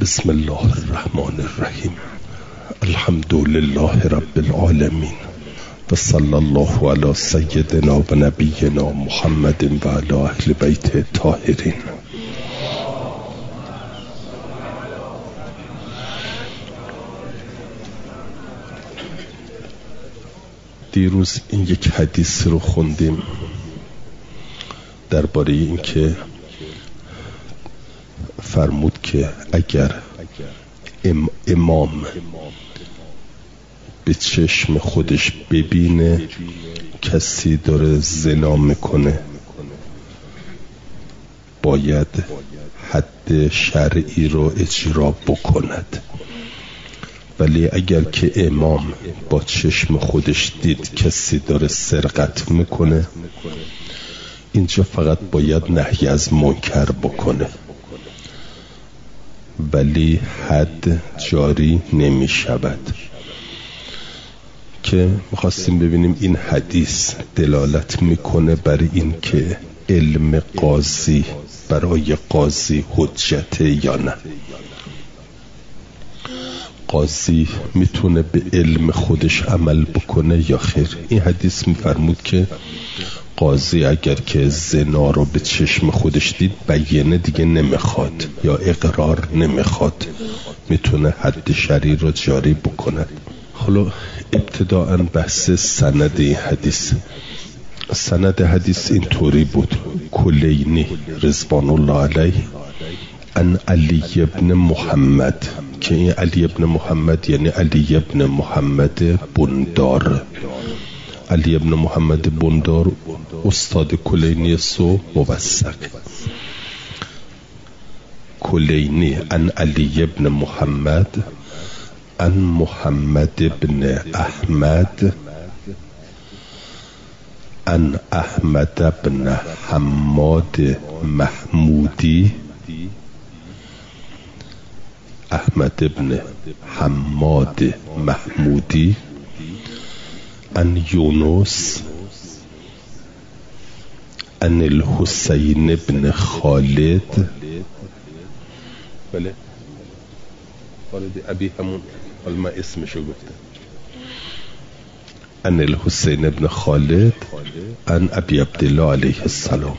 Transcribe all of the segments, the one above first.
بسم الله الرحمن الرحیم. الحمد لله رب العالمین و صلی الله علی سیدنا و نبینا محمد و علی اهل بیت الطاهرین. دیروز این یک حدیث رو خوندیم درباره این که فرمود که اگر امام به چشم خودش ببینه کسی داره زنا میکنه باید حد شرعی رو اجرا بکند، ولی اگر که امام با چشم خودش دید کسی داره سرقت میکنه اینجا فقط باید نهی از منکر بکنه ولی حد جاری نمی شود. که میخواستیم ببینیم این حدیث دلالت میکنه بر این که علم قاضی برای قاضی حجته یا نه. قاضی میتونه به علم خودش عمل بکنه یا خیر. این حدیث میفرمود که قاضی اگر که زنا رو به چشم خودش دید بیانه دیگه نمیخواد یا اقرار نمیخواد، میتونه حد شرعی رو جاری بکنه. حالا ابتداءً بحث سند این حدیث. سند حدیث این طوری بود: کلینی رضوان الله علیه ان علی ابن محمد، که این علی ابن محمد یعنی علی ابن محمد بندار. علی ابن محمد بندار استاد کلینی سو موثق. کلینی ان علی ابن محمد ان محمد ابن احمد ان احمد ابن حماد محمودی، احمد ابن حماد محمودی ان یونس ان الحسین ابن خالد، بله خالد ابی همون، حالا من اسمشو گفتم، ان الحسین ابن خالد ان ابی عبدالله علیه السلام.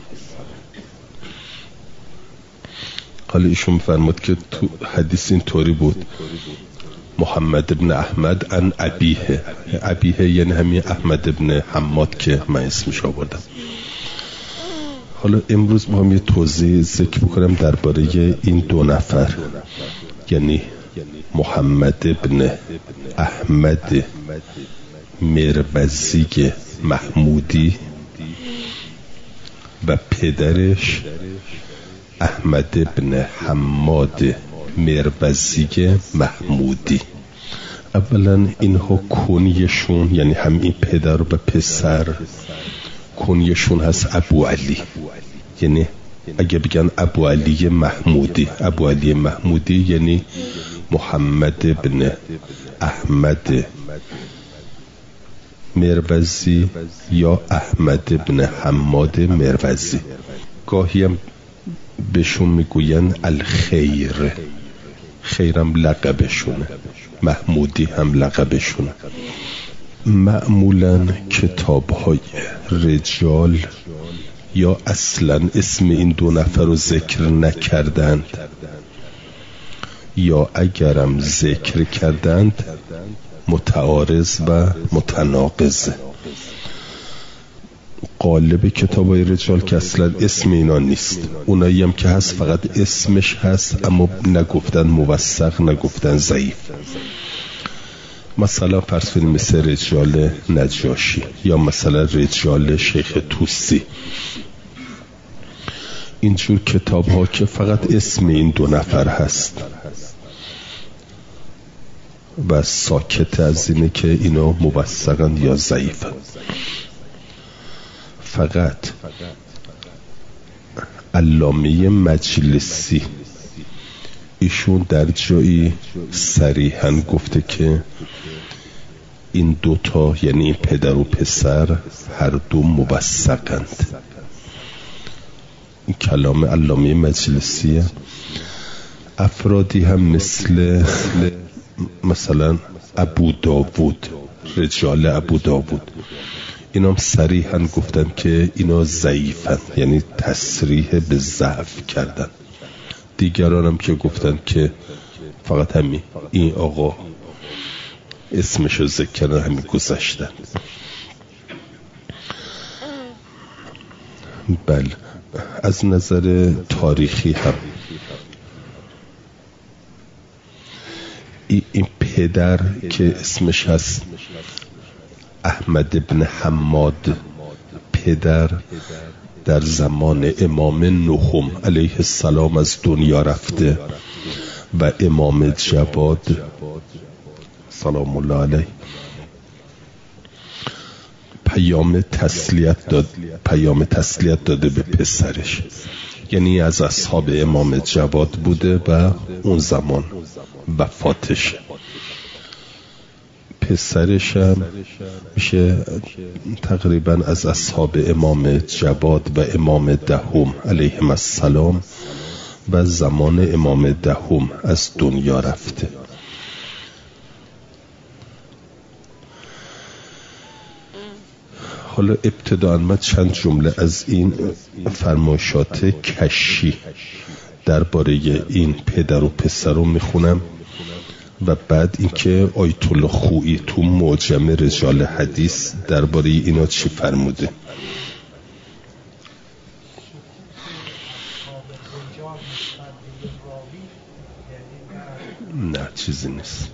حالا ایشون فرمود که تو حدیث این طوری بود: محمد ابن احمد ان ابیه. ابیه یعنی همین احمد ابن حماد که من اسمش آوردم. حالا امروز ما هم یه توضیح ذکر بکنم درباره این دو نفر، یعنی محمد ابن احمد مروزی محمودی و پدرش احمد ابن حماد مروزی محمودی. اولا اینها کنیشون، یعنی هم این پدر و پسر، کنیشون هست ابو علی. یعنی اگه بگن ابو علی محمودی، ابو علی محمودی یعنی محمد ابن احمد مروزی یا احمد ابن حماد مروزی. گاهی هم بهشون میگوین الخیر، خیرم لقبشونه، محمودی هم لقبشونه. معمولا کتاب‌های رجال یا اصلا اسم این دو نفر رو ذکر نکردند یا اگرم ذکر کردند متعارض و متناقض. قالب کتابای رجال که اصلا اسم اینا نیست، اونایی هم که هست فقط اسمش هست اما نگفتن موثق، نگفتن ضعیف. مثلا فرض کنیم مثل رجال نجاشی یا مثلا رجال شیخ توسی، اینجور کتاب ها که فقط اسم این دو نفر هست و ساکت از اینه که اینا موثقن یا ضعیفن. فقط علامه مجلسی ایشون در جایی صریحاً گفته که این دوتا یعنی این پدر و پسر هر دو موثقند. این کلام علامه مجلسیه. افرادی هم مثلا ابو داوود، رجال ابو داوود، اینا هم صریحاً گفتن که اینا ضعیفن، یعنی تصریح به ضعف کردن. دیگران هم که گفتن که فقط همین این آقا اسمشو ذکر کردن، همین گذاشتن. بله، از نظر تاریخی هم این پدر که اسمش هست احمد ابن حماد، پدر در زمان امام نهم علیه السلام از دنیا رفته و امام جواد سلام الله علیه پیام تسلیت داده به پسرش، یعنی از اصحاب امام جواد بوده و اون زمان وفاتش. پسرش هم میشه تقریبا از اصحاب امام جواد و امام دهم علیهم السلام و زمان امام دهم از دنیا رفته. حالا ابتداءً من چند جمله از این فرمایشات کشی درباره این پدر و پسر رو میخونم و بعد اینکه آیت الله خویی تو معجم رجال حدیث درباره اینا چی فرموده. نه چیزی نیست،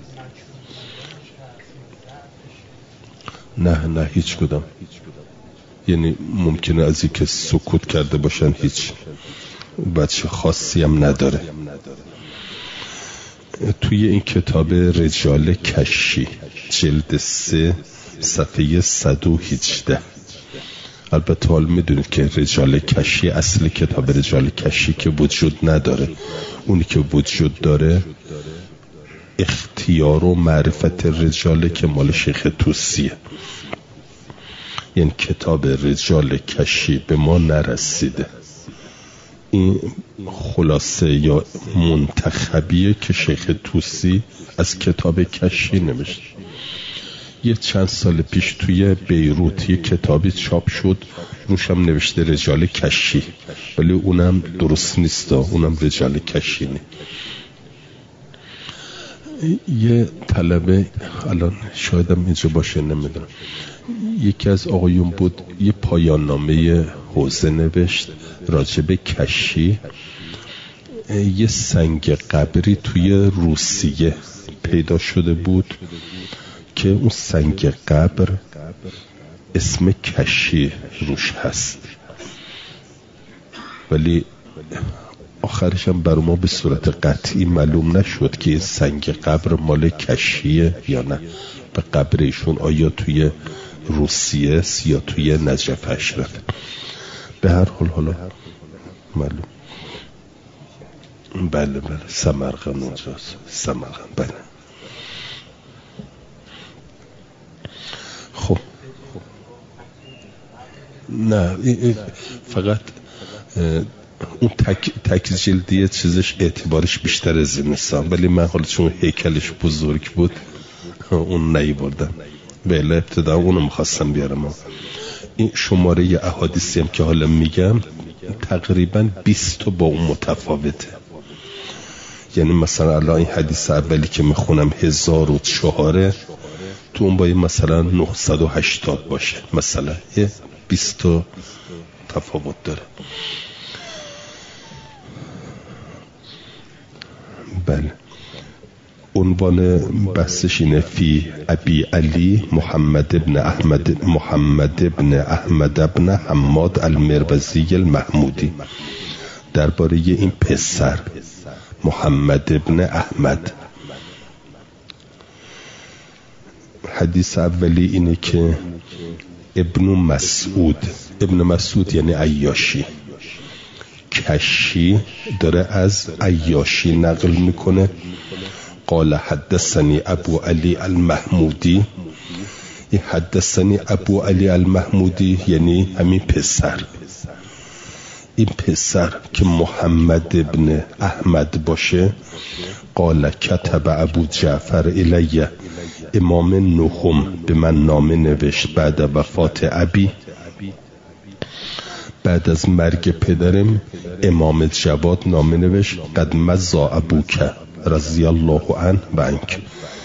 نه هیچ کدام، یعنی ممکنه از این که سکوت کرده باشن هیچ بچه خاصی هم نداره. توی این کتاب رجال کشی جلد 3 صفحه 118، البته حال میدونید که رجال کشی اصل کتاب رجال کشی که وجود نداره، اونی که وجود داره اختیار و معرفت رجاله که مال شیخ توسیه، یعنی کتاب رجال کشی به ما نرسیده. این خلاصه یا منتخبیه که شیخ توسی از کتاب کشی نوشت. یه چند سال پیش توی بیروت یه کتابی چاپ شد روش هم نوشته رجال کشی، ولی اونم درست نیست، اونم رجال کشی نه. یه طلبه الان شایدم اینجا باشه نمیدونم، یکی از آقایون بود یه پایان نامه حوزه نوشت راجب کشی. یه سنگ قبری توی روسیه پیدا شده بود که اون سنگ قبر اسم کشی روش هست، ولی آخرش هم بر ما به صورت قطعی معلوم نشد که سنگ قبر مال کشیه یا نه، به قبر ایشون آیا توی روسیه است یا توی نجف اشرف. به هر حال حالا معلوم. بله سمرقند اونجاست، سمرقند. بله خب نه فقط اون تک جلدیه چیزش اعتبارش بیشتر از این نیستم، ولی من حالا چون هیکلش بزرگ بود اون نیاوردم، بله ابتدا اونو میخواستم بیارم. این شماره احادیثی هم که حالا میگم تقریبا 20 با اون متفاوته، یعنی مثلا الان این حدیث اولی که میخونم 1004 تو اون باید مثلا 980 باشه، مثلا 20 تفاوت داره. بله عنوان بحثش اینه فی ابی علی محمد ابن احمد حماد المروزی المحمودی، درباره این پسر محمد ابن احمد. حدیث اولی اینه که ابن مسعود یعنی عیاشی، کشی داره از عیاشی نقل میکنه. قال حدثني ابو علی المحمودی، این حدثني ابو علی المحمودی یعنی همین پسر. این پسر که محمد ابن احمد باشه، قال کتب ابو جعفر الیه، امام نهم به من نامه نوشت بعد وفات ابی، بعد از مرگ پدرم امام جواد نامه نوشت قد مضى ابوک رضی الله عنه و عنک،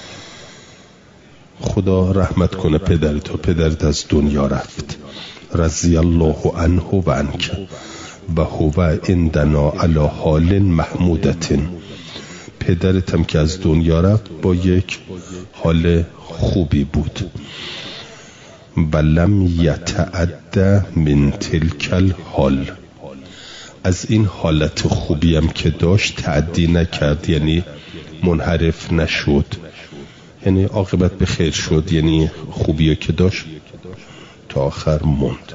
خدا رحمت کنه پدرت از دنیا رفت، رضی الله عنه و عنک و هو عندنا علی حال محمودت، پدرت هم که از دنیا رفت با یک حال خوبی بود، ولم یتعد من تلک الحال، از این حالت خوبی هم که داشت تعدی نکرد، یعنی منحرف نشد، یعنی عاقبت به خیر شد، یعنی خوبی که داشت تا آخر موند.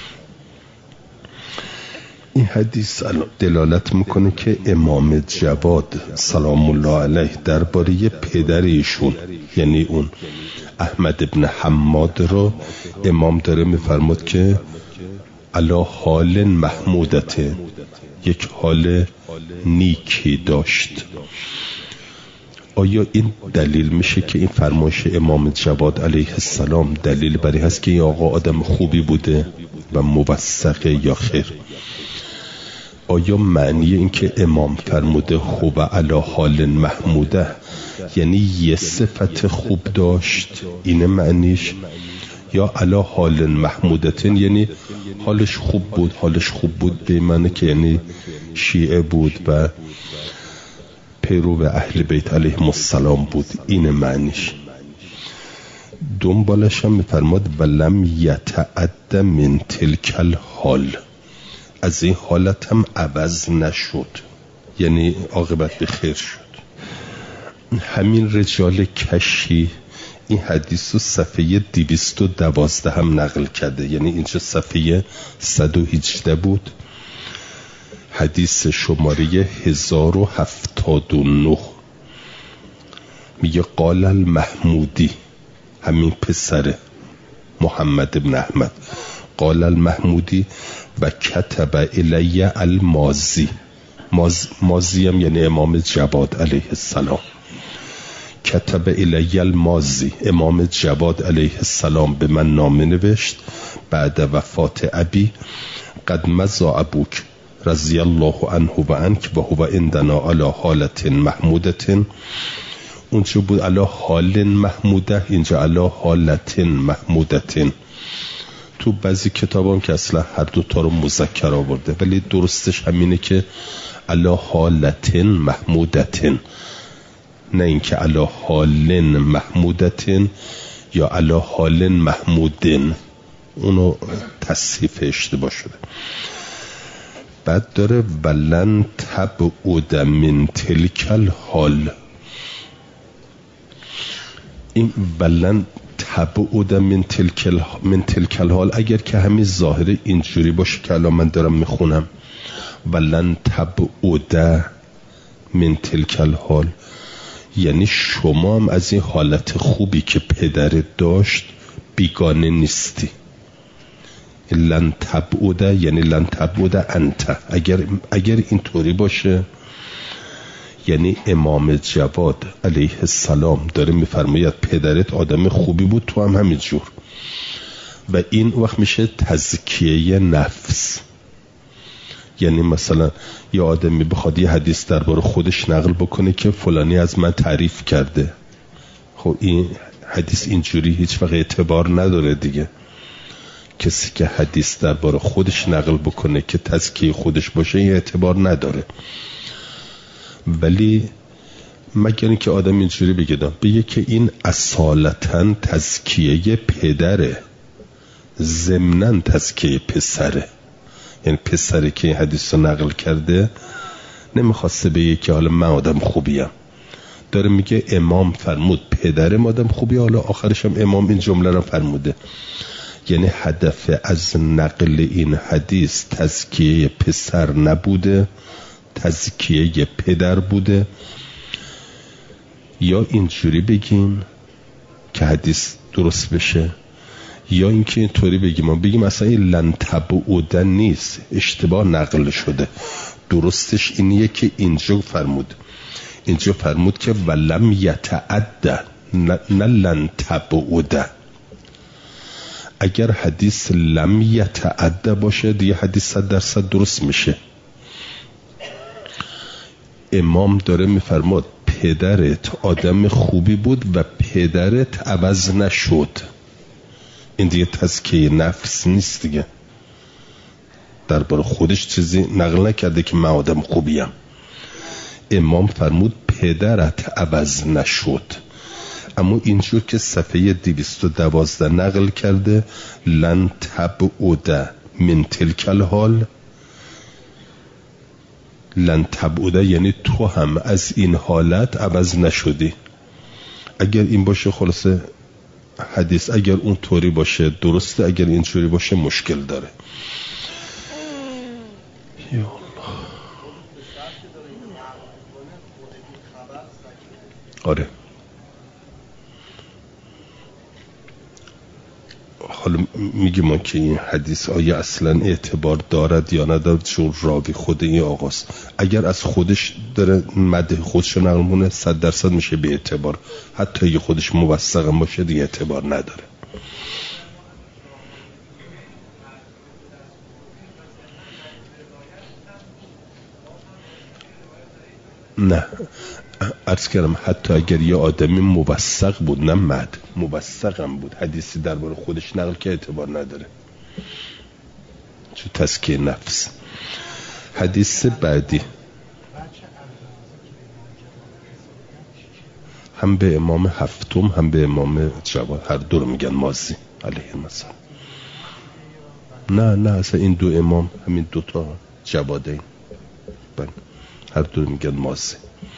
این حدیث دلالت میکنه که امام جواد سلام الله علیه درباره پدر ایشون، یعنی اون احمد ابن حماد رو امام داره میفرماد که علی حال محمودت، یک حال نیکی داشت. آیا این دلیل میشه که این فرمایش امام جواد علیه السلام دلیل بر این هست که این آقا آدم خوبی بوده و موثقه یا خیر؟ آیا معنی این که امام فرموده خوب علی حال محموده یعنی یه صفت خوب داشت اینه معنیش، یا علی حال محمودتن یعنی حالش خوب بود به معنی که یعنی شیعه بود و پیرو اهل بیت علیهم السلام بود، این معنیش؟ دنبالش هم میفرماد ولم یتعد من تلک الحال، از این حالت هم عوض نشد، یعنی عاقبت به خیر شد. همین رجال کشی این حدیث رو صفحه 212 هم نقل کرده، یعنی اینجا صفحه 118 بود، حدیث شماره 1079 میگه قال المحمودی، همین پسر محمد ابن احمد، قال المحمودی و کتب الی المازی، مازی هم یعنی امام جواد علیه السلام، کتب الی المازی، امام جواد علیه السلام به من نامه نوشت بعد وفات ابی، قد مضى ابوک رضی الله عنه و عنک و هو عندنا علی حالت محمودت، اونجا بود علی حال محموده، اینجا علی حالت محمودت. تو بعضی کتاب هم که اصلا هر دوتا رو مذکر آورده، ولی درستش همینه که علی حالت محمودت، نه اینکه علی حال محمودت یا علی حال محمودن، اونو تصحیف اشتباه شده. بعد داره ولن تبعد من تلک الحال، این ولن تبعد من تلک الحال اگر که همین ظاهر اینجوری باشه که الان من دارم میخونم ولن تبعد من تلک الحال، یعنی شما هم از این حالت خوبی که پدرت داشت بیگانه نیستی. لن تبعد یعنی لن تبعد انت، اگر اینطوری باشه یعنی امام جواد علیه السلام داره میفرماید پدرت آدم خوبی بود، تو هم همینجور، و این وقت میشه تزکیه نفس. یعنی مثلا یه آدمی بخواد یه حدیث درباره خودش نقل بکنه که فلانی از من تعریف کرده، خب این حدیث اینجوری هیچ وقت اعتبار نداره دیگه. کسی که حدیث درباره خودش نقل بکنه که تزکیه خودش باشه این اعتبار نداره. ولی مگر اینکه آدم اینجوری بگه که این اصالتاً تزکیه پدره، ضمناً تزکیه پسره، یعنی پسری که این حدیث رو نقل کرده نمیخواسته بگه که حالا من آدم خوبیم، داره میگه امام فرمود پدرم آدم خوبی، حالا آخرش هم امام این جمله رو فرموده. یعنی هدف از نقل این حدیث تزکیه پسر نبوده، تزکیه پدر بوده. یا اینجوری بگیم که حدیث درست بشه، یا اینکه اینطوری بگیم اصلا این لن تبعوده نیست، اشتباه نقل شده. درستش اینیه که اینجا فرمود که ولم یتعده، نه لن تبعوده. اگر حدیث لم یتعده باشه دیگه حدیث 100% درست میشه. امام داره میفرماد پدرت آدم خوبی بود و پدرت عوض نشد. این دیگه تزکیه نفس نیست دیگه، درباره خودش چیزی نقل نکرده که من آدم خوبیم. امام فرمود پدرت عوض نشد. اما اینجور که صفحه 212 نقل کرده لن تبعوده من تلک الحال، لن تبعوده یعنی تو هم از این حالت عوض نشدی. اگر این باشه خلاصه حدیث، اگر اون طوری باشه درسته، اگر اینجوری باشه مشکل داره. یا الله. آره حالا میگه ما که این حدیث آیا اصلا اعتبار دارد یا ندارد، چون راوی خود این آقاست. اگر از خودش داره مده خودش نقل مونه 100% میشه به اعتبار، حتی اگه خودش موثق باشه دیگه اعتبار نداره. نه عرض کردم حتی اگر یه آدمی موثق بود، نه مد موثقم بود، حدیثی درباره خودش نقل که اعتبار نداره، چون تزکیه نفس. حدیث بعدی هم به امام هفتم هم به امام جواد، هر دو رو میگن مازی علیه مثلا. نه اصلا این دو امام همین دوتا جوادین هر دو رو میگن مازی.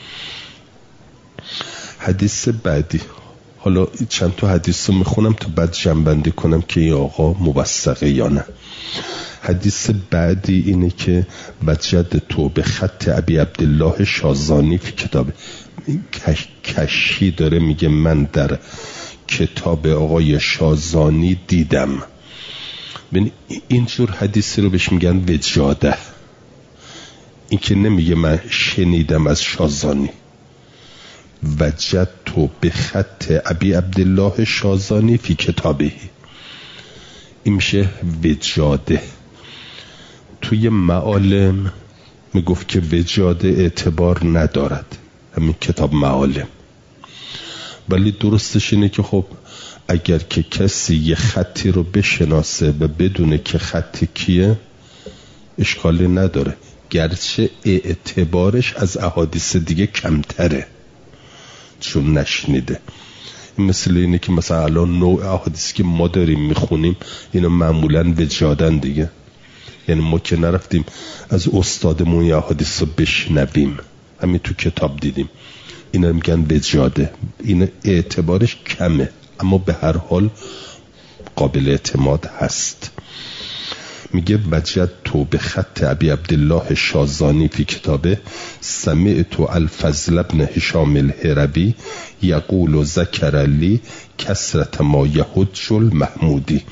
حدیث بعدی، حالا چند تا حدیث رو میخونم تا بعد جمع‌بندی کنم که این آقا موثقه یا نه. حدیث بعدی اینه که وجد تو به خط ابی عبدالله شازانی فی کتاب، کشی داره میگه من در کتاب آقای شازانی دیدم. اینجور حدیثی رو بهش میگن وجاده. این که نمیگه من شنیدم از شازانی. وجد تو به خط ابی عبدالله شازانی فی کتابه، این میشه وجاده. توی معالم میگفت که وجاده اعتبار ندارد، همین کتاب معالم. ولی درستش اینه که خب اگر که کسی یه خطی رو بشناسه و بدونه که خطی کیه اشکالی نداره، گرچه اعتبارش از احادیث دیگه کمتره چون نشنیده. این مثل اینه که مثلا الان نوع احادیثی که ما داریم میخونیم اینا معمولاً وجادن دیگه، یعنی ما که نرفتیم از استادمون یه احادیث رو بشنویم، همین تو کتاب دیدیم، اینا میگن وجاده. این اعتبارش کمه اما به هر حال قابل اعتماد هست. میگه وجد تو به خط ابی عبدالله شازانی فی کتابه سمعت الفضل ابن هشام الهربی یقول ذکر لی کثرت ما یحج المحمودی.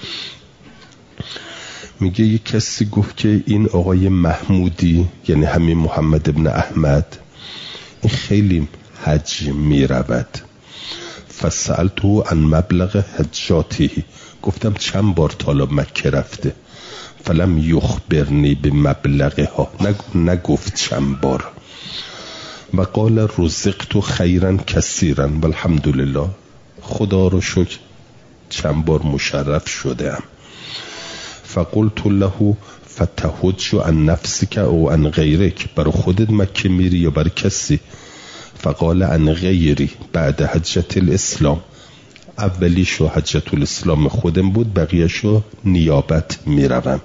میگه یک کسی گفت که این آقای محمودی، یعنی همین محمد ابن احمد، این خیلی حج میرود. فسألته عن مبلغ حجاته، گفتم چند بار تالا مکه رفته. فلم یخبرنی به مبلغها، نگفت چند بار. و قال رزقت خیرا کثیرا والحمدلله، خدا رو شکر چند بار مشرف شدم. فقلت له فتحج عن نفسك او عن غیرک، برای خودت مکه میری یا برای کسی؟ فقال عن غیری بعد حجت الاسلام، اولیشو حجت الاسلام خودم بود، بقیهشو نیابت میروم.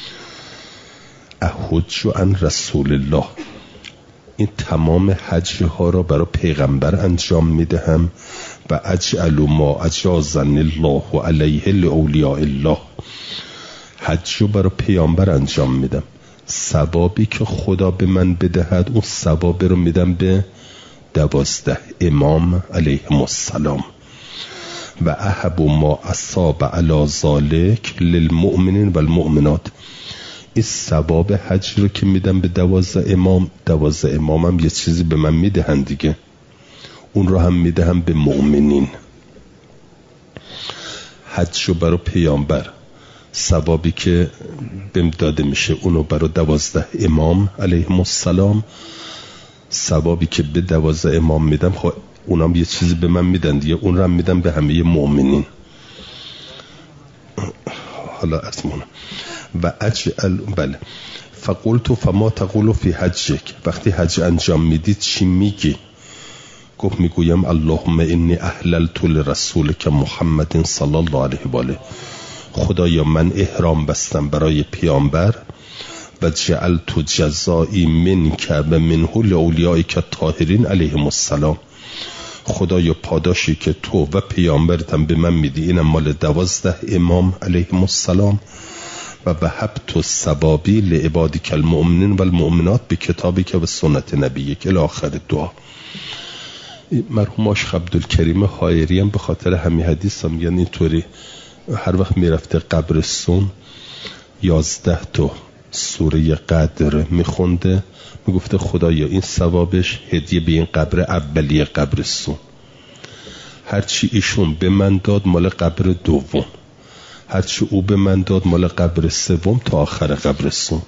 احج عن رسول الله، این تمام حج ها را برای پیغمبر انجام میدهم. و اجعل ما اجازن الله علیه لاولیاء الله، حج رو برای پیامبر انجام میدم، ثوابی که خدا به من بدهد اون ثواب رو میدم به 12 امام علیهم السلام. و احب ما اصاب علی ذالک للمؤمنین و المؤمنات. این ثواب حج رو که میدم به 12 امام هم یه چیزی به من میدهن دیگه، اون رو هم میدهم به مؤمنین. حج رو برای پیامبر، ثوابی که بهم داده میشه اونو برای 12 امام علیهم السلام، ثوابی که به 12 امام میدم خب اونام یه چیزی به من میدن دیگه، اون رو هم میدم به همه مؤمنین. حالا ارزمونه و بله. فقلت فما تقول فی حجک، وقتی حج انجام میدید چی میگی؟ گفت میگویم اللهم انی احللت لرسولک محمد صلی الله علیه و آله، خدایا من احرام بستم برای پیامبر و جعلت جزایی منک و منه لاولیائک الطاهرین علیهم السلام، خدایا پاداشی که تو و پیامبرتم به من میدی اینم مال 12 امام علیهم السلام و وهبت الثوابی لعبادک المؤمنین و المؤمنات به کتابک و سنت نبیک الی آخر دعا. مرحوم آشق عبدالکریم حایری هم به خاطر همین حدیث هم یعنی اینطوری هر وقت میرفته قبرستون 11 تا سوره قدر میخونده، میگفته خدایا این ثوابش هدیه به این قبر اولیه قبرستون، هرچی ایشون به من داد مال قبر دوم، هرچی او به من داد مال قبر سوم تا آخر قبرستون.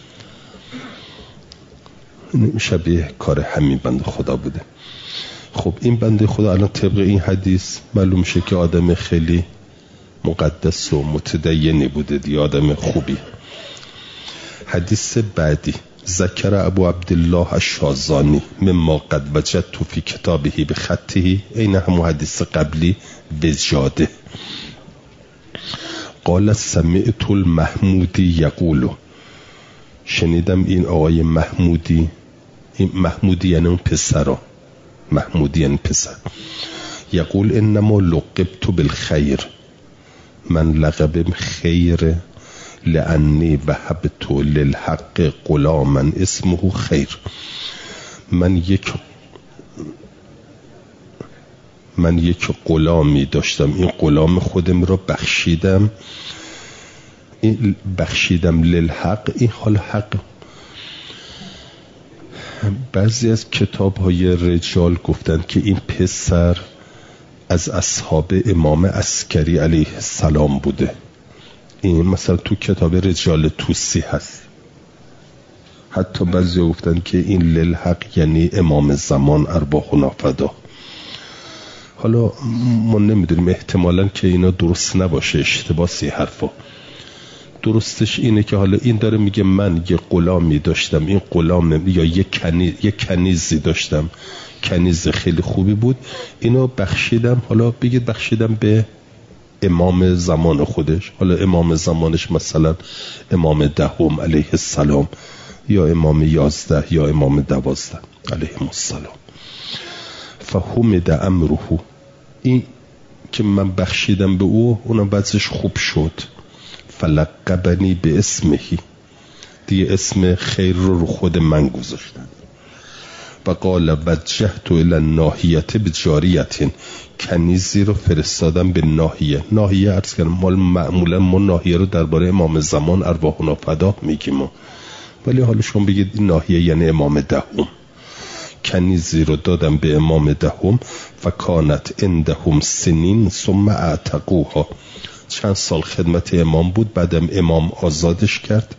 شبیه کار همین بنده خدا بوده. خب این بنده خدا الان طبق این حدیث معلوم شه که آدم خیلی مقدس و متدینی بوده دی، آدم خوبی. حدیث بعدی ذکر ابو عبدالله الشازانی مما قد وجدت فی کتابه بخطه، این همون حدیث قبلی بزیاده. قال سمعت المحمودی یقول، شنیدم این آقای محمودی، این محمودی یعنی اون پسرا، محمودی یعنی پسر، یقول انما لقبت بالخیر، من لقبم خیر لانی وهبت للحق غلاما اسمه خیر، من یک غلامی داشتم، این غلام خودم رو بخشیدم، این بخشیدم للحق، این حال حق. بعضی از کتاب های رجال گفتن که این پسر از اصحاب امام عسکری علیه السلام بوده، این مثلا تو کتاب رجال توسی هست. حتی بعضی گفتن که این للحق یعنی امام زمان ارواحنا فدا. حالا ما نمیدونیم، احتمالاً که اینا درست نباشه، اشتباسی حرفا. درستش اینه که حالا این داره میگه من یه غلامی داشتم، این غلام یا یه کنیزی داشتم، کنیز خیلی خوبی بود، اینو بخشیدم، حالا بگید بخشیدم به امام زمان خودش، حالا امام زمانش مثلا امام 10 علیه السلام یا امام 11 یا امام 12 علیه السلام. فحمد امره، این که من بخشیدم به او، اونم بعضش خوب شد. فلقبنی به اسمهی، دیگه اسم خیر رو خود من گذاشتن. و قال وجهت الی الناحیه بجاریه، کنیزی رو فرستادم به ناحیه. ناحیه عرض کردم معمولا ما ناحیه رو درباره امام زمان ارواحنا فدا میگیم، ولی حالا شما بگید این ناحیه یعنی امام 10. کنیزی رو دادم به امام 10 فکانت عندهم سنین ثم اعتقوها، چند سال خدمت امام بود، بعدم امام آزادش کرد.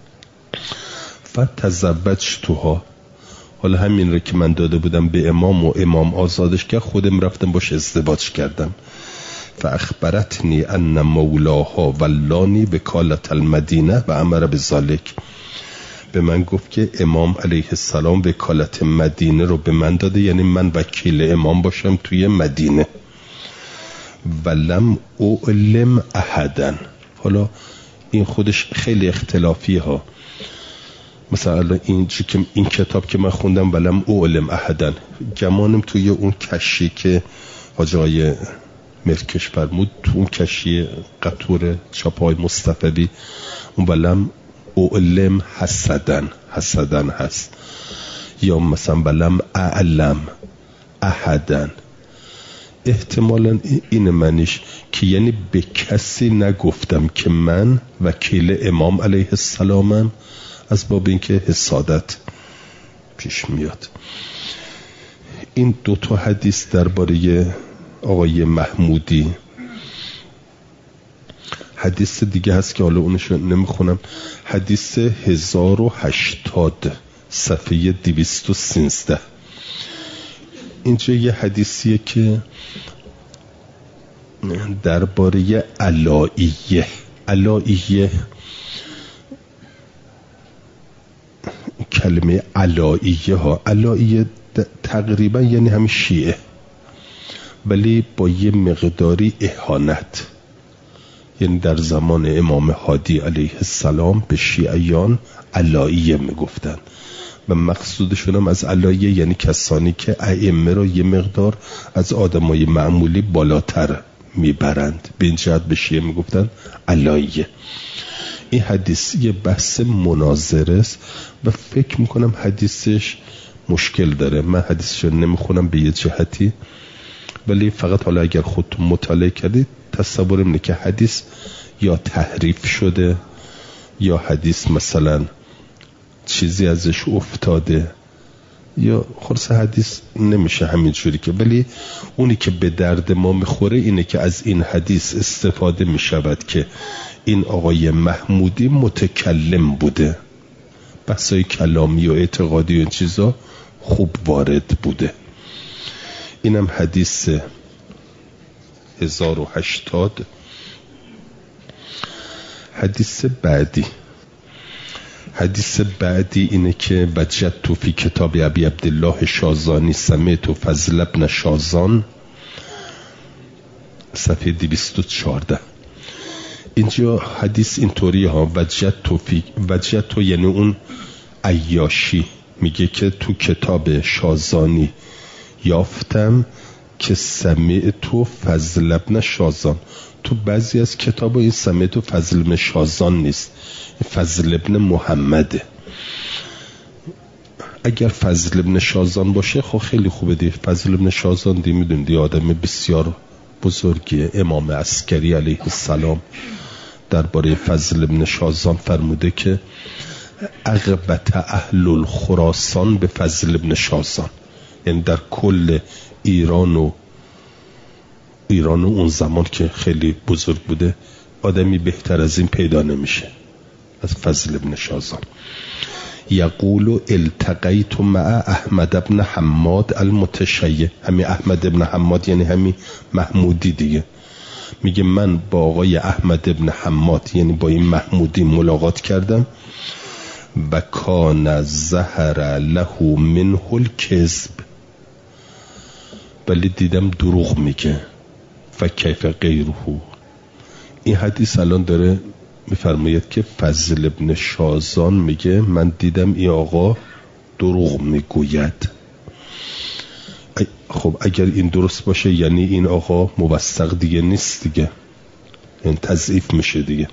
فتزوجتها، حالا همین رو که من داده بودم به امام و امام آزادش کرد، خودم رفتم باش ازدواج کردم. فاخبرتنی ان مولاها ولانی وکالت المدینه و امر بذلک، به من گفت که امام علیه السلام وکالت مدینه رو به من داده، یعنی من وکیل امام باشم توی مدینه. ولم اعلم احدن، حالا این خودش خیلی اختلافی ها، مثلا این کتاب که من خوندم ولم اعلم احدن، گمانم توی اون کشی که حاج آقای مرکش فرمود، تو اون کشی قطور چاپای مصطفی، اون ولم اعلم حسدن هست، یا مثلا ولم اعلم احدن، احتمالاً این معنیش که یعنی به کسی نگفتم که من وکیل امام علیه السلامم، از باب اینکه حسادت پیش میاد. این 2 حدیث درباره آقای محمودی. حدیث دیگه هست که حالا اونشو نمیخونم. حدیث 1080 صفحه 213. اینجا یه حدیثیه که درباره علاییه کلمه علاییه تقریبا یعنی هم شیعه، ولی با یه مقداری اهانت. یعنی در زمان امام هادی علیه السلام به شیعیان علاییه میگفتن و مقصودشون هم از علاییه یعنی کسانی که ائمه را یه مقدار از آدمای معمولی بالاتر میبرند. به این جهت به شیعه میگفتن علاییه. این حدیث یه بحث مناظره است و فکر میکنم حدیثش مشکل داره. من حدیثش رو نمیخونم به یه جهتی، ولی فقط حالا اگر خودتون مطالعه کردید تصورم اینه که حدیث یا تحریف شده یا حدیث مثلا چیزی ازش افتاده، یا خلاص حدیث نمیشه همینجوری که. ولی اونی که به درد ما میخوره اینه که از این حدیث استفاده میشود که این آقای محمودی متکلم بوده، بحثای کلامی و اعتقادی و این چیزا خوب وارد بوده. اینم حدیث 1080. حدیث بعدی اینه که وجدت فی کتاب ابی عبدالله شازانی سمعت فضل بن شازان صفحه 214. اینجا حدیث اینطوری ها، وجدت یعنی اون عیاشی، میگه که تو کتاب شازانی یافتم که سمعت فضل بن شازان. تو بعضی از کتاب این سمعت فضل بن شازان نیست، فضل ابن محمده. اگر فضل ابن شازان باشه خب خیلی خوبه دیگه. فضل ابن شازان دی میدونید دی آدم بسیار بزرگیه. امام عسکری علیه السلام درباره فضل ابن شازان فرموده که اغبت اهل الخراسان به فضل ابن شازان، یعنی در کل ایران و اون زمان که خیلی بزرگ بوده آدمی بهتر از این پیدا نمیشه از فضل ابن شازان. یقول التقیت مع احمد ابن حماد المتشیع. همین احمد ابن حماد یعنی همین محمودی دیگه. میگه من با آقای احمد ابن حماد یعنی با این محمودی ملاقات کردم و کان ظهر له منه الکذب، ولی دیدم دروغ میگه. فکیف غیره. این حدیث الان داره میفرماید که فضل ابن شازان میگه من دیدم این آقا دروغ میگوید. خب اگر این درست باشه یعنی این آقا موثق دیگه نیست دیگه، این تضعیف میشه دیگه.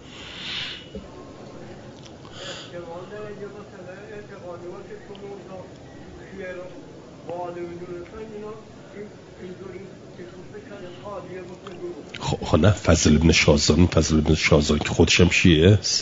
خب نه فضل ابن شازان که خودشم شیعه است.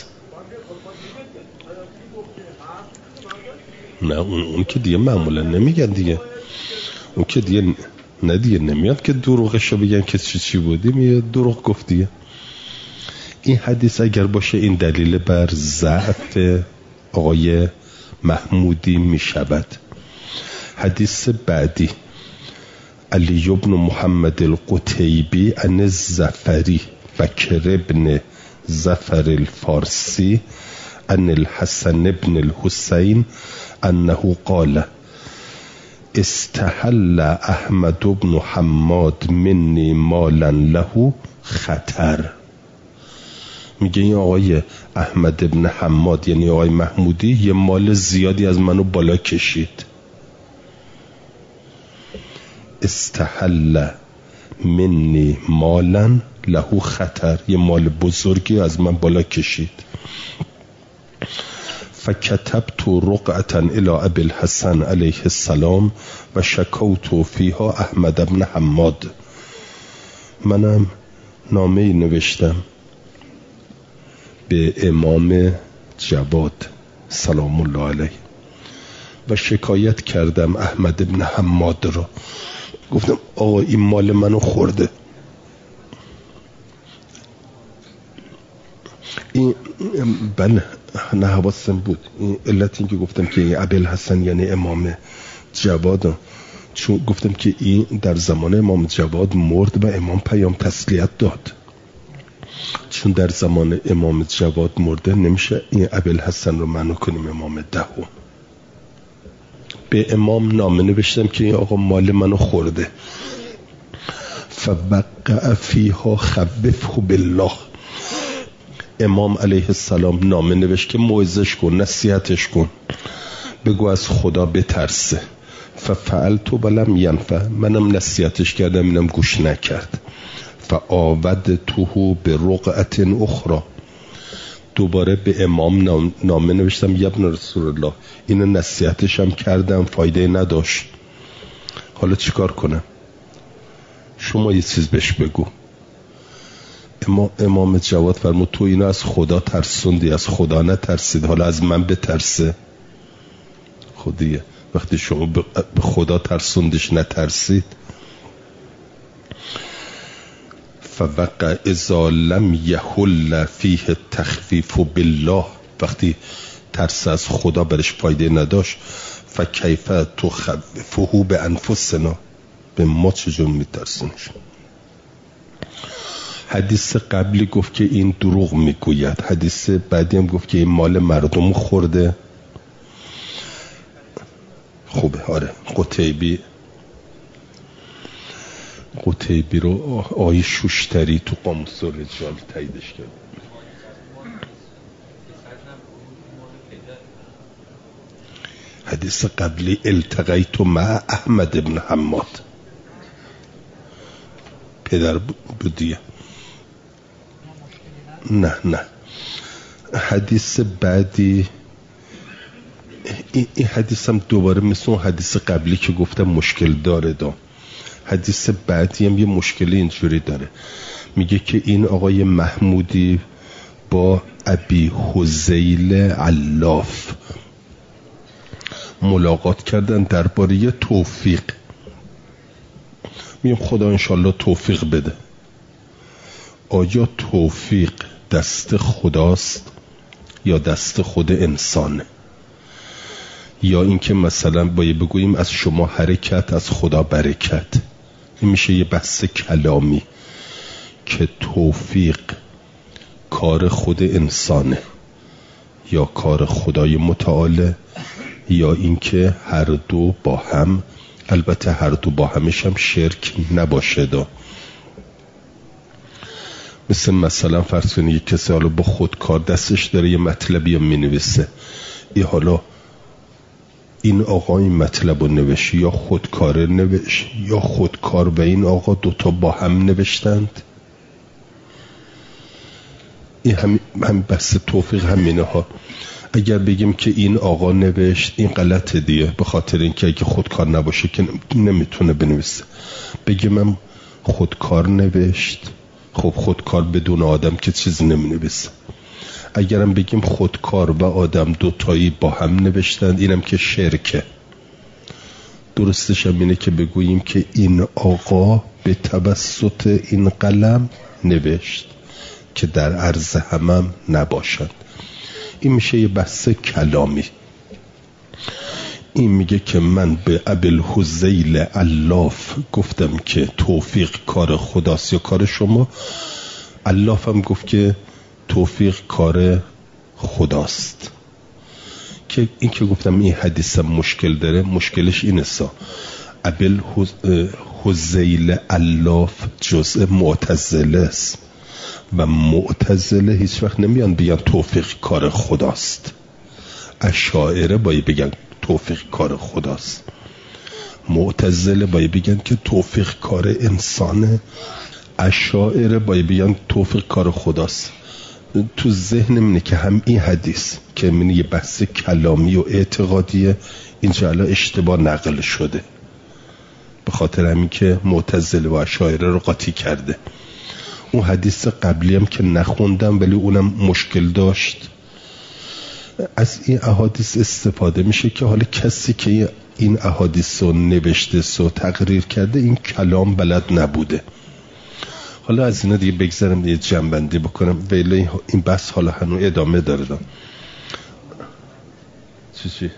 نه اون که دیگه معمولا نمیگن دیگه. اون که دیگه نه دیگه نمیاد که دروغشو بگن که چی بودی، میاد دروغ گفت دیگه. این حدیث اگر باشه این دلیل بر ضعف آقای محمودی میشود. حدیث بعدی علی ابن محمد القتیبی عن الزفری بکر ابن زفر الفارسی عن الحسن ابن الحسین انه قال استحل احمد ابن حماد منی مالا له خطر. میگه این آقای احمد ابن حماد یعنی آقای محمودی یه مال زیادی از منو بالا کشید. استحل منی مالا له خطر، یه مال بزرگی از من بالا کشید. فکتبت رقعة الى ابی الحسن علیه السلام و شکوت فیها احمد بن حماد. منم نامه نوشتم به امام جواد سلام الله علیه و شکایت کردم احمد بن حماد را. گفتم آقا این مال منو خورده. این بله نه حواسم بود. این علت این که گفتم که این ابوالحسن یعنی امام جواد، چون گفتم که این در زمان امام جواد مرد و امام پیام تسلیت داد. چون در زمان امام جواد مرده نمیشه این ابوالحسن رو منو کنیم امام دهم. به امام نامه نوشتم که این آقا مال منو خورده. فوقع فیها خبفه بالله. امام علیه السلام نامه نوشت که موعظش کن، نصیحتش کن، بگو از خدا بترسه. ففعلت ولم ینفع. منم نصیحتش کردم اینم گوش نکرد. فآودته برقعة اخرى. دوباره به امام نامه نوشتم یا ابن رسول الله اینو نصیحتش هم کردم فایده نداشت، حالا چیکار کنم؟ شما یه چیز بهش بگو. امام جواد فرمود تو اینو از خدا ترسوندی، از خدا نترسید، حالا از من بترسه. خودیه وقتی شما به خدا ترسوندش نترسید. فوقع اذا لم یحل فیه التخفیف بالله. وقتی ترس از خدا برش فایده نداشت، فکیف تخففه بانفسنا. به ما چجور میترسونش؟ حدیث قبلی گفت که این دروغ میگوید، حدیث بعدی هم گفت که این مال مردم خورده. خوبه. آره قتیبی رو آقای شوشتری تو قاموس رجال تاییدش کرد. حدیث قبلی التقیت مع احمد بن حماد، پدر بودیه. نه حدیث بعدی این حدیث هم دوباره مثل اون حدیث قبلی که گفتم مشکل داره. حدیث بعدی هم یه مشکلی اینجوری داره، میگه که این آقای محمودی با ابی حذیل علاف ملاقات کردن درباره توفیق. میگم خدا انشالله توفیق بده. آیا توفیق دست خداست یا دست خود انسانه؟ یا اینکه مثلا باید بگوییم از شما حرکت از خدا برکت؟ این میشه یه بحث کلامی که توفیق کار خود انسانه یا کار خدای متعاله، یا اینکه هر دو با هم. البته هر دو با همش هم شرک نباشه. مثلا فرض کنید یک کسی حالا با خودکار دستش داره یه مطلبی رو مینویسه، حالا این آقا این مطلب رو نوشت یا خودکاره نوشت یا خودکار و این آقا دوتا با هم نوشتند. این هم بحث توفیق همینه ها. اگر بگیم که این آقا نوشت این غلطه دیگه، به خاطر اینکه اگه خودکار نباشه که نمیتونه بنویسه. بگیم من خودکار نوشت، خب خودکار بدون آدم که چیز نمینویسه. اگرم بگیم خودکار و آدم دوتایی با هم نوشتند، اینم که شرکه. درستش هم اینه که بگوییم که این آقا به توسط این قلم نوشت که در عرض همم نباشند. این میشه یه بحث کلامی. این میگه که من به ابوالحذیل علاف گفتم که توفیق کار خداست یا کار شما. علاف هم گفت که توفیق کار خداست. که این که گفتم این حدیث مشکل داره، مشکلش اینه ابوالحذیل علاف جزء معتزله است و معتزله هیچ وقت نمیان بگن توفیق کار خداست. اشاعره باید بگن توفیق کار خداست، معتزله باید بگن که توفیق کار انسانه، اشاعره باید بگن توفیق کار خداست. تو ذهن منه که هم این حدیث که من یه بحث کلامی و اعتقادیه اینجا الان اشتباه نقل شده، به خاطر همین که معتزله و اشاعره رو قاطی کرده. اون حدیث قبلی هم که نخوندم ولی اونم مشکل داشت. از این احادیث استفاده میشه که حالا کسی که این احادیث رو نوشته و تقریر کرده این کلام بلد نبوده. حالا از اینا دیگه بگذارم یه جنبندی بکنم، ولی این بحث حالا هنوز ادامه داره. چی؟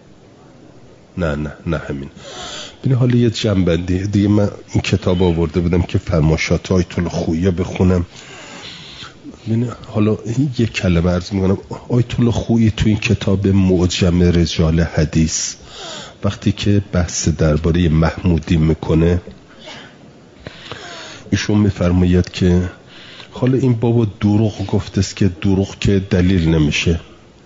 نه همین. ببین حالا یه جنبندی دیگه، من این کتاب آورده بودم که فرماشات آیت الله خویی بخونم. ببین حالا یه کلمه عرض میکنم. آیت الله خویی تو این کتاب معجم رجال حدیث وقتی که بحث درباره محمودی میکنه، ایشون میفرماید که حالا این بابا دروغ گفته است که دروغ که دلیل نمیشه.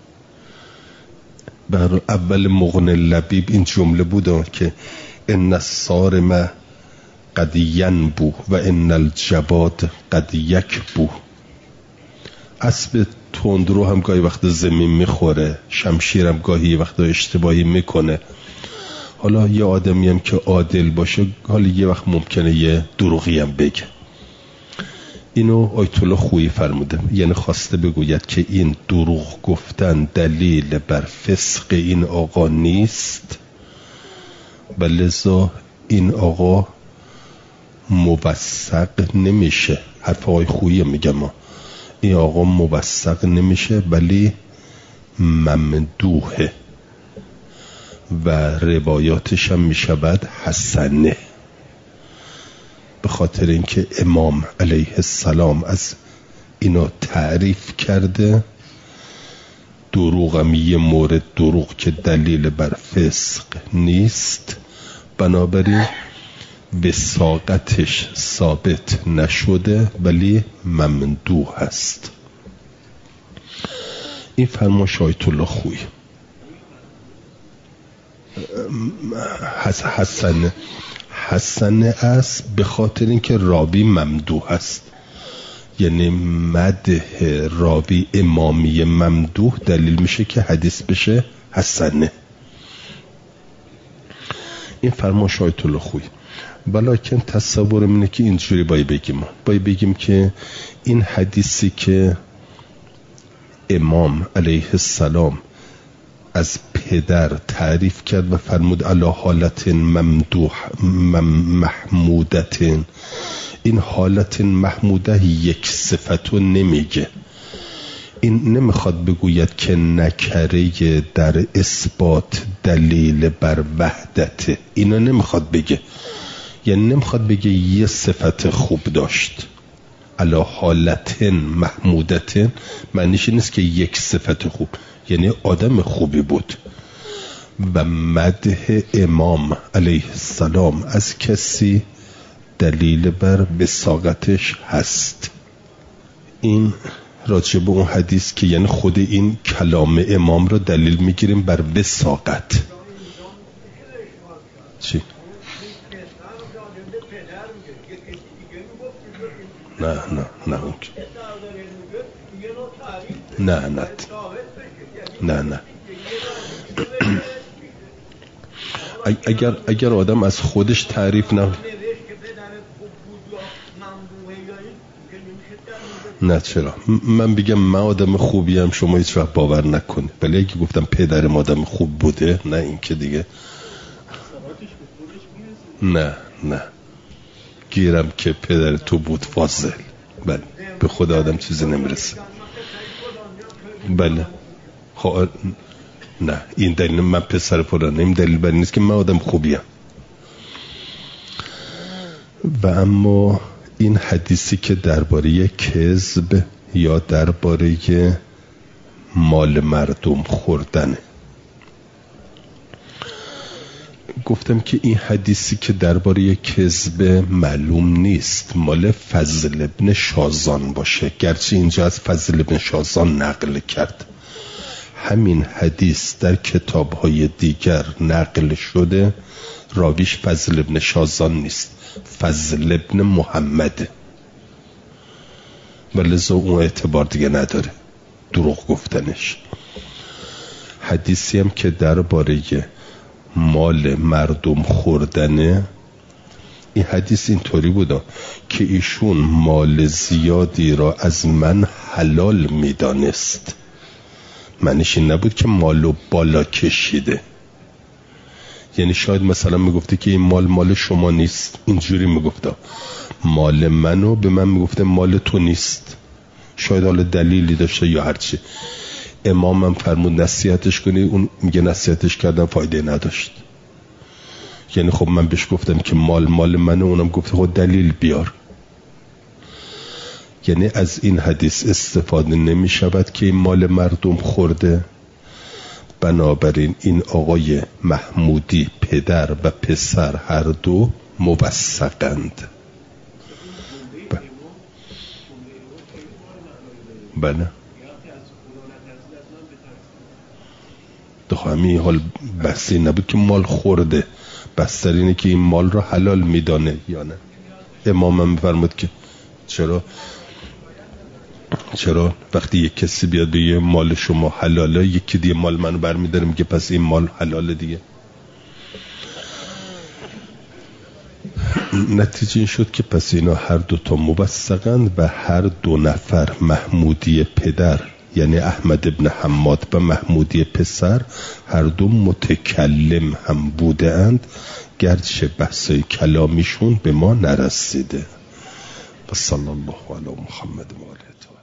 بر اول مغن لبیب این جمله بود که ان الصارم قد ینبو و ان الجواد قد یکبو. اسب تندرو هم گاهی وقت زمین میخوره، شمشیر هم گاهی وقت اشتباهی میکنه. حالا یه آدمی هم که عادل باشه حالا یه وقت ممکنه یه دروغی هم بگه. اینو آیت الله خویی فرموده، یعنی خواسته بگوید که این دروغ گفتن دلیل بر فسق این آقا نیست و لذا این آقا موثق نمیشه. حرف آقای خویی میگم این آقا موثق نمیشه ولی ممدوحه و روایاتش هم میشود حسنه، به خاطر اینکه امام علیه السلام از اینا تعریف کرده. دروغ هم یه مورد دروغ که دلیل بر فسق نیست، بنابراین وثاقتش ثابت نشده ولی ممدوح است. این فرمایش آیت الله خویی. حسنه است به خاطر اینکه راوی ممدوح است، یعنی مدح راوی امامی ممدوح دلیل میشه که حدیث بشه حسنه. این فرمایش آیت الله خویی. ولیکن تصورم اینه که اینجوری باید بگیم که این حدیثی که امام علیه السلام از پدر تعریف کرد و فرمود علی حالت محمودت، این حالت محموده یک صفتو نمیگه. این نمیخواد بگوید که نکره در اثبات دلیل بر وحدت، اینا نمیخواد بگه. یعنی نمیخواد بگه یه صفت خوب داشت. علی حالت محمودت معنیش نیست که یک صفت خوب، یعنی آدم خوبی بود. و مدح امام علیه السلام از کسی دلیل بر وثاقتش هست. این راجع به اون حدیث که یعنی خود این کلام امام رو دلیل میگیریم بر وثاقت. چی؟ نه اگر آدم از خودش تعریف نه چرا من بگم من آدم خوبیم شما هیچ وقت باور نکنید، ولی اگه گفتم پدرم آدم خوب بوده، نه این که دیگه نه گیرم که پدر تو بود فاضل. بله به خود آدم چیزی نمیرسه. بله نه این دلیل من پسر پرانه، این دلیل بر نیست که من آدم خوبیم. و اما این حدیثی که درباره کذب یا درباره مال مردم خوردنه، گفتم که این حدیثی که درباره کذب معلوم نیست مال فضل ابن شازان باشه، گرچه اینجا از فضل ابن شازان نقل کرد. همین حدیث در کتاب‌های دیگر نقل شده، راویش فضل ابن شازان نیست، فضل ابن محمد. و لذا اون اعتبار دیگه نداره دروغ گفتنش. حدیثی هم که درباره مال مردم خوردنه، این حدیث اینطوری بوده که ایشون مال زیادی را از من حلال میدانست. معنیش این نبود که مالو بالا کشیده، یعنی شاید مثلا میگفته که این مال شما نیست، اینجوری میگفته مال منو به من میگفته مال تو نیست، شاید حالا دلیلی داشته یا هرچی. امامم فرمود نصیحتش کنی، اون میگه نصیحتش کردم فایده نداشت. یعنی خب من بهش گفتم که مال منه، اونم گفته خب دلیل بیار. یعنی از این حدیث استفاده نمی شود که این مال مردم خورده. بنابراین این آقای محمودی پدر و پسر هر دو موثقند. بله همین حال بحثی نبود که مال خورده، بستر اینه که این مال رو حلال میدانه یا نه. امامم فرمود که چرا وقتی یک کسی بیاد بگه مال شما حلاله، یکی دیگه مال منو برمیداره میگه پس این مال حلاله دیگه. نتیجه این شد که پس اینا هر دو تا موثقند و هر دو نفر، محمودی پدر یعنی احمد ابن حماد و محمودی پسر، هر دو متکلم هم بوده اند، گرچه بحثای کلامیشون به ما نرسیده. و صلی الله علی محمد و آله.